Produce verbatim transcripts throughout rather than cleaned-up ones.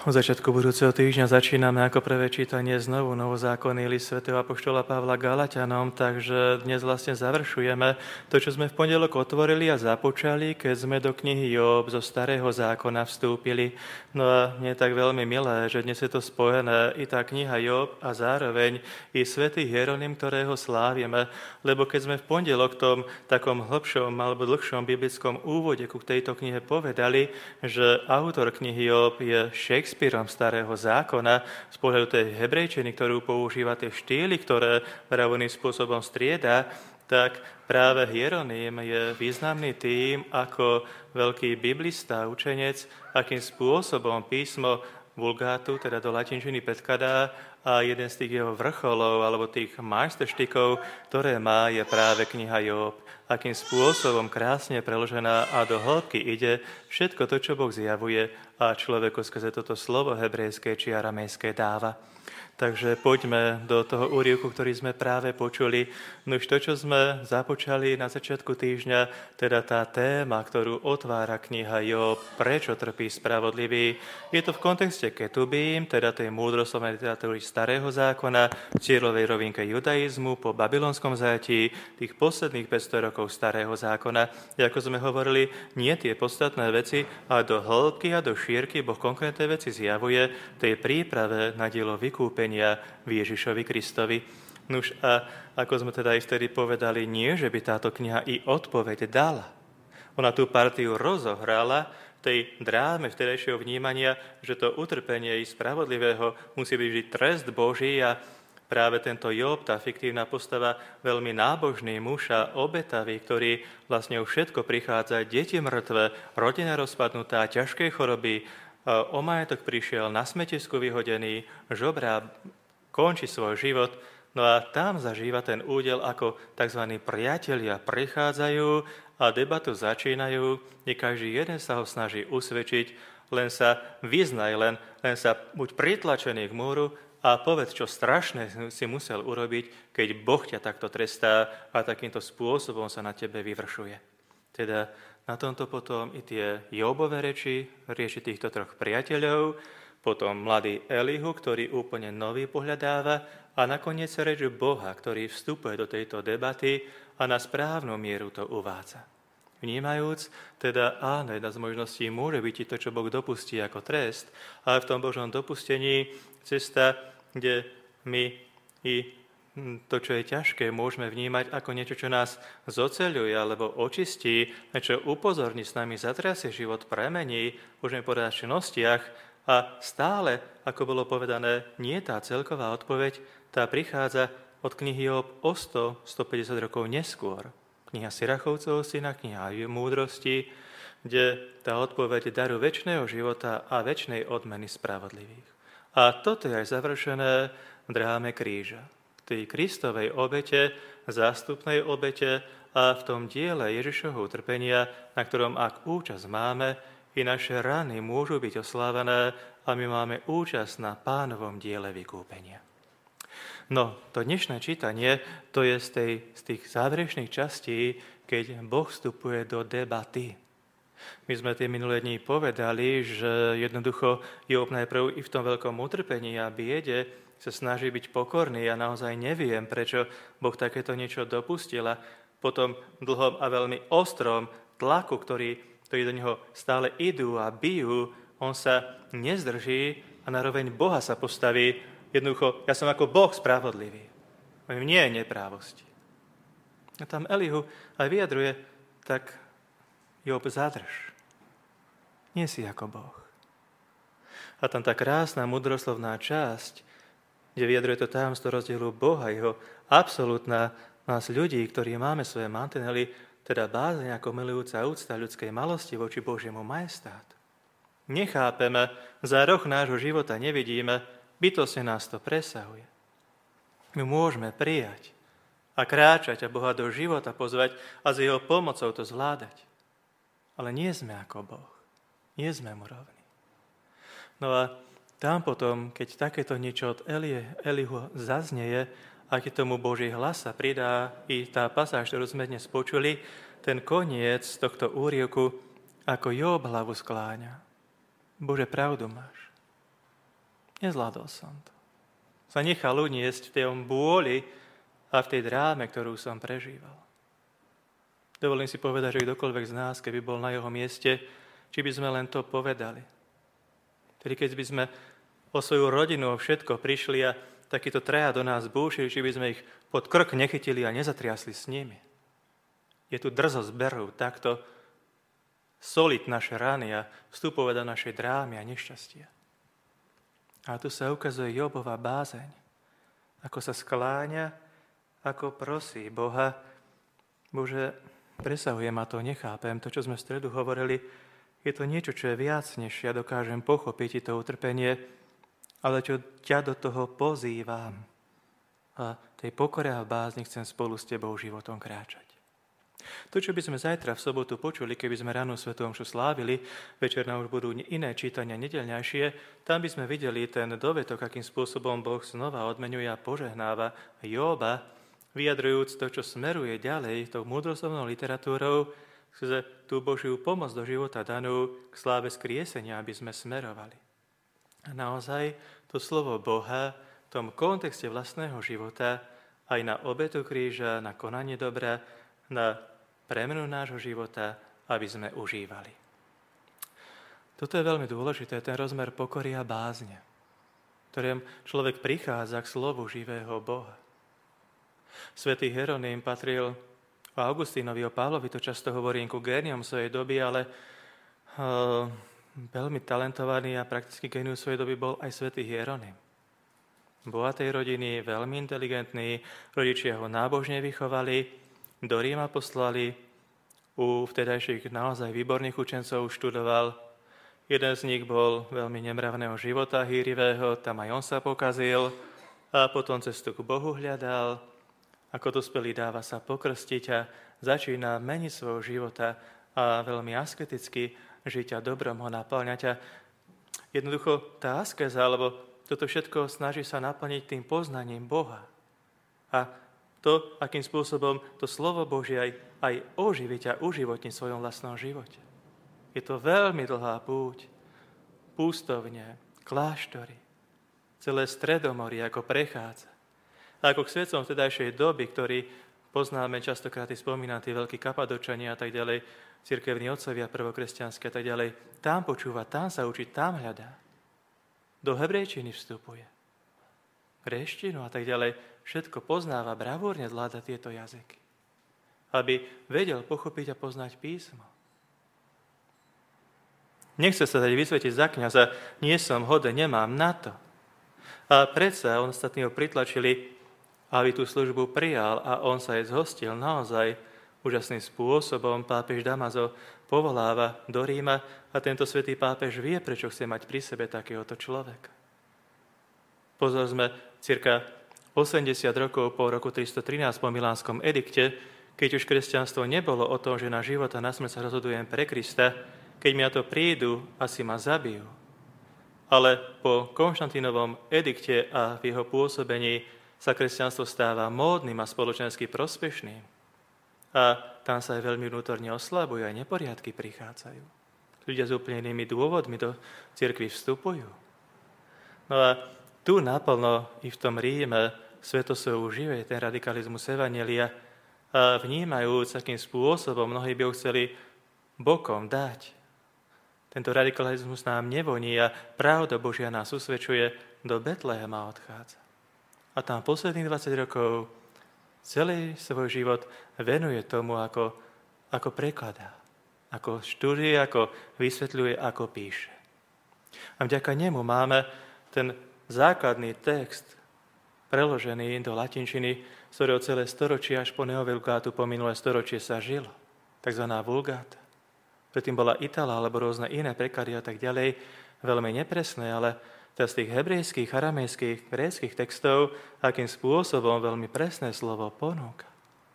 Od začiatku budúceho týždňa začíname ako prvé čítanie znovu novozákonný list svätého apoštola Pavla Galatianom, takže dnes vlastne završujeme to, čo sme v pondelok otvorili a započali, keď sme do knihy Job zo Starého zákona vstúpili. No a mne je tak veľmi milé, že dnes je to spojené i tá kniha Job a zároveň i svätý Hieronym, ktorého slávime, lebo keď sme v pondelok tom takom hlbšom alebo dlhšom biblickom úvode ku tejto knihe povedali, že autor knihy Job je Shakespeareom Starého zákona z pohľadu tej hebrejčiny, ktorú používa, tie štýly, ktoré vravným spôsobom strieda, tak práve Hieronym je významný tým, ako veľký biblista, učenec, akým spôsobom písmo Vulgátu, teda do latinčiny predkladá, a jeden z tých jeho vrcholov alebo tých majsterštikov, ktoré má, je práve kniha Job. Akým spôsobom krásne preložená a do hĺbky ide všetko to, čo Boh zjavuje a človeku skrze toto slovo hebrejské či aramejské dáva. Takže poďme do toho úryvku, ktorý sme práve počuli. No už to, čo sme započali na začiatku týždňa, teda tá téma, ktorú otvára kniha Job, prečo trpí spravodlivý, je to v kontexte ketubím, teda tej múdroslovnej literatúry Starého zákona, v cieľovej rovinke judaizmu, po babylonskom zajatí, tých posledných päťsto rokov Starého zákona. A ako sme hovorili, nie tie podstatné veci, ale do hĺbky a do šírky Boh konkrétne veci zjavuje tej príprave na dielo vykúpenia v Ježišovi Kristovi. Nuž a ako sme teda aj vtedy povedali, nie, že by táto kniha i odpoveď dala. Ona tú partiu rozohrala v tej dráme vtedajšieho vnímania, že to utrpenie i spravodlivého musí byť vždy trest Boží a práve tento Job, tá fiktívna postava, veľmi nábožný muž a obetavý, ktorý vlastne už všetko prichádza, deti mŕtve, rodina rozpadnutá, ťažké choroby, o majetok prišiel, na smetisku vyhodený, žobrá, končí svoj život, no a tam zažíva ten údel, ako tzv. Priatelia prichádzajú a debatu začínajú, kde každý jeden sa ho snaží usvedčiť, len sa vyznaj, len, len sa buď pritlačený k múru a povedz, čo strašné si musel urobiť, keď Boh ťa takto trestá a takýmto spôsobom sa na tebe vyvršuje. Teda na tomto potom i tie Jobové reči, rieši týchto troch priateľov, potom mladý Elihu, ktorý úplne nový pohľadáva a nakoniec reč Boha, ktorý vstupuje do tejto debaty a na správnu mieru to uvádza. Vnímajúc, teda áno, jedna z možností môže byť i to, čo Boh dopustí ako trest, ale v tom Božom dopustení cesta, kde my i to, čo je ťažké, môžeme vnímať ako niečo, čo nás zoceľuje alebo očistí, čo upozorní, s nami zatrasie život, premení, môžeme povedať v činnostiach a stále, ako bolo povedané, nie tá celková odpoveď, tá prichádza od knihy Job o sto až stopäťdesiat rokov neskôr. Kniha Sirachovcovho syna, kniha múdrosti, kde tá odpoveď daru večného života a večnej odmeny spravodlivých. A toto je aj završené v dráme kríža. Tej Kristovej obete, zástupnej obete a v tom diele Ježišovho utrpenia, na ktorom ak účasť máme, i naše rany môžu byť oslávené a my máme účasť na Pánovom diele vykúpenia. No, to dnešné čítanie, to je z, tej, z tých záverečných častí, keď Boh vstupuje do debaty. My sme tie minulé dní povedali, že jednoducho Job najprv i v tom veľkom utrpení a biede sa snaží byť pokorný a naozaj neviem, prečo Boh takéto niečo dopustil. A potom dlhom a veľmi ostrom tlaku, ktorý, ktorí do neho stále idú a bijú, on sa nezdrží a naroveň Boha sa postaví. Jednoducho, ja som ako Boh spravodlivý. Nie je neprávosti. A tam Elihu aj vyjadruje, tak Job, zadrž. Nie si ako Boh. A tam tá krásna mudroslovná časť, kde vyjadruje to tajomstvo rozdielu Boha, jeho absolútna nás ľudí, ktorí máme svoje mantinely, teda bázeň ako milujúca úcta ľudskej malosti voči Božiemu majestátu. Nechápeme, za roh nášho života nevidíme, bytostne nás to presahuje. My môžeme prijať a kráčať a Boha do života pozvať a s jeho pomocou to zvládať. Ale nie sme ako Boh. Nie sme mu rovní. No a tam potom, keď takéto niečo od Elie, Elihu zaznieje, a keď tomu Boží hlas sa pridá i tá pasáž, ktorú sme dnes počuli, ten koniec tohto úrievku, ako Job hlavu skláňa. Bože, pravdu máš. Nezvládol som to. Sa nechal uniesť v tej bôli a v tej dráme, ktorú som prežíval. Dovolím si povedať, že kdokoľvek z nás, keby bol na jeho mieste, či by sme len to povedali. Tedy keď by sme o svoju rodinu, o všetko prišli a takýto traja do nás búšili, či by sme ich pod krk nechytili a nezatriasli s nimi. Je tu drzosť berú takto soliť naše rany a vstupovať do našej drámy a nešťastia. A tu sa ukazuje Jobova bázeň, ako sa skláňa, ako prosí Boha. Bože, presahuje ma to, nechápem. To, čo sme v stredu hovorili, je to niečo, čo je viac, než ja dokážem pochopiť to utrpenie, ale čo ťa do toho pozývam. A tej pokore a bázni chcem spolu s tebou životom kráčať. To, čo by sme zajtra v sobotu počuli, keby sme rannú svätú omšu slávili, večer nám už budú iné čítania nedeľňajšie, tam by sme videli ten dovetok, akým spôsobom Boh znova odmeňuje a požehnáva Joba, vyjadrujúc to, čo smeruje ďalej tou múdroslovnou literatúrou, skrze tú Božiu pomoc do života danú k sláve skriesenia, aby sme smerovali. A naozaj to slovo Boha v tom kontexte vlastného života aj na obetu kríža, na konanie dobra, na premenu nášho života, aby sme užívali. Toto je veľmi dôležité, ten rozmer pokory a bázne, ktorým človek prichádza k slovu živého Boha. Svätý Hieronym patril o Augustínovi, o Pavlovi, to často hovorím ku géniom svojej doby, ale uh, veľmi talentovaný a prakticky génius svojej doby bol aj svätý Hieronym. Bohatej rodiny, veľmi inteligentný, rodičia ho nábožne vychovali, do Ríma poslali, u vtedajších naozaj výborných učencov študoval. Jeden z nich bol veľmi nemravného života, hýrivého, tam aj on sa pokazil a potom cestu k Bohu hľadal. Ako dospelý dáva sa pokrstiť a začína meniť svojho života a veľmi asketicky žiť a dobrom ho naplňať. A jednoducho tá askeza, alebo toto všetko snaží sa naplniť tým poznaním Boha. A to, akým spôsobom to slovo Božie aj, aj oživiť a uživotniť v svojom vlastnom živote. Je to veľmi dlhá púť. Pústovne, kláštory, celé Stredomorie, ako prechádza. A ako k svetcom vtedajšej doby, ktorí poznáme, častokrát i spomínam, tí veľkí Kapadočania a tak ďalej, cirkevní otcovia prvokresťanské a tak ďalej, tam počúva, tam sa učí, tam hľadá. Do hebrejčiny vstupuje. Réštinu a tak ďalej, všetko poznáva, bravúrne zvláda tieto jazyky. Aby vedel pochopiť a poznať písmo. Nechce sa dať vysvetiť za kňaza, nie som hoden, nemám na to. A predsa ostatní ho pritlačili, aby tú službu prijal a on sa jej zhostil naozaj úžasným spôsobom. Pápež Damaso povoláva do Ríma a tento svätý pápež vie, prečo chce mať pri sebe takéhoto človeka. Pozor, sme cirka osemdesiat rokov po roku tristotrinásť po Milánskom edikte, keď už kresťanstvo nebolo o tom, že na život a na smrť sa rozhodujem pre Krista, keď mi na to prídu, asi ma zabijú. Ale po Konštantínovom edikte a v jeho pôsobení sa kresťanstvo stáva módnym a spoločensky prospešným. A tam sa aj veľmi vnútorne oslabuje, aj neporiadky prichádzajú. Ľudia s úplne inými dôvodmi do cirkvi vstupujú. No a tu naplno i v tom Ríme Svätosť užije ten radikalizmus evanjelia a vnímajúc, akým spôsobom mnohí by ho chceli bokom dať. Tento radikalizmus nám nevoní a pravda Božia nás usvedčuje, do Betlehema odchádza. A tam posledných dvadsať rokov celý svoj život venuje tomu, ako, ako prekladá, ako študuje, ako vysvetľuje, ako píše. A vďaka nemu máme ten základný text preložený do latinčiny, z ktorého celé storočie až po neovulgátu po minulé storočie sa žilo. Takzvaná vulgáta. Predtým bola Itala alebo rôzne iné preklady a tak ďalej, veľmi nepresné, ale z tých hebrejských, aramejských, gréckych textov, akým spôsobom veľmi presné slovo ponúka.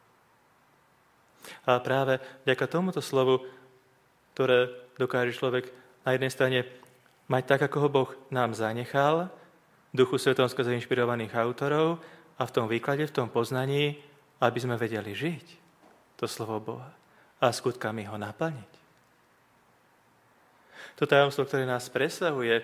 A práve vďaka tomuto slovu, ktoré dokáže človek na jednej strane mať tak, ako ho Boh nám zanechal, Duchu Svetom skrze inšpirovaných autorov a v tom výklade, v tom poznaní, aby sme vedeli žiť to slovo Boha a skutkami ho naplniť. To tajomstvo, ktoré nás presahuje,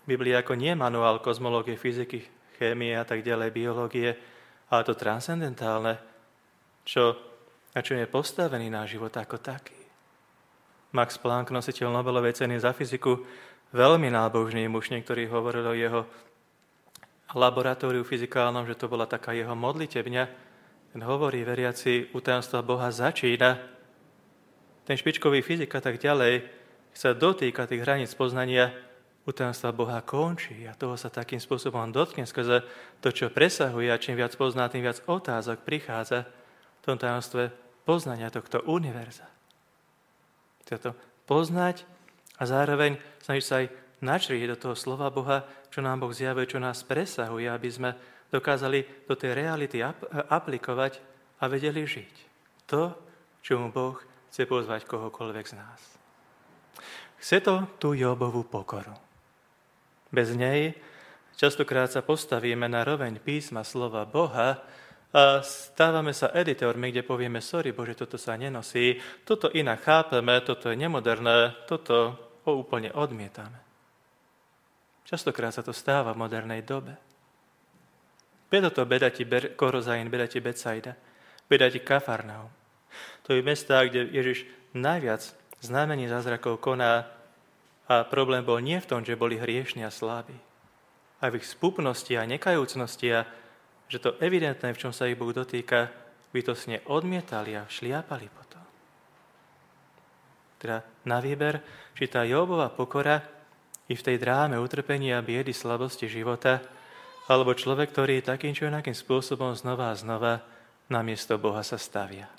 Biblia ako nie manuál kozmológie, fyziky, chémie a tak ďalej, biológie, ale to transcendentálne, čo, na čom je postavený náš život ako taký. Max Planck, nositeľ Nobelovej ceny za fyziku, veľmi nábožný muž, niektorý hovoril o jeho laboratóriu fyzikálnom, že to bola taká jeho modlitebňa. Ten hovorí, veriaci, u tajomstva Boha začína. Ten špičkový fyzik a tak ďalej sa dotýka tých hraníc poznania, u tajomstva Boha končí a toho sa takým spôsobom dotkne skrze to, čo presahuje a čím viac pozná, tým viac otázok prichádza v tom tajomstve poznania tohto univerza. Toto poznať a zároveň snažiť sa aj načriť do toho slova Boha, čo nám Boh zjavuje, čo nás presahuje, aby sme dokázali do tej reality aplikovať a vedeli žiť. To, čo mu Boh chce pozvať kohokoľvek z nás. Chce to tú Jobovú pokoru. Bez nej častokrát sa postavíme na roveň písma slova Boha a stávame sa editormi, kde povieme, sorry Bože, toto sa nenosí, toto inak chápeme, toto je nemoderné, toto ho úplne odmietame. Častokrát sa to stáva v modernej dobe. Preto to beda ti Korozain, beda ti Betsaida, beda ti Kafarnaum. To je mestá, kde Ježiš najviac znamení zázrakov koná a problém bol nie v tom, že boli hriešni a slabí. A v ich spúpnosti a nekajúcnosti a že to evidentné, v čom sa ich Boh dotýka, bytostne odmietali a šliapali potom. Teda na výber, či tá Jobova pokora i v tej dráme utrpenia, biedy, slabosti života, alebo človek, ktorý takým či onakým spôsobom znova a znova namiesto Boha sa stavia.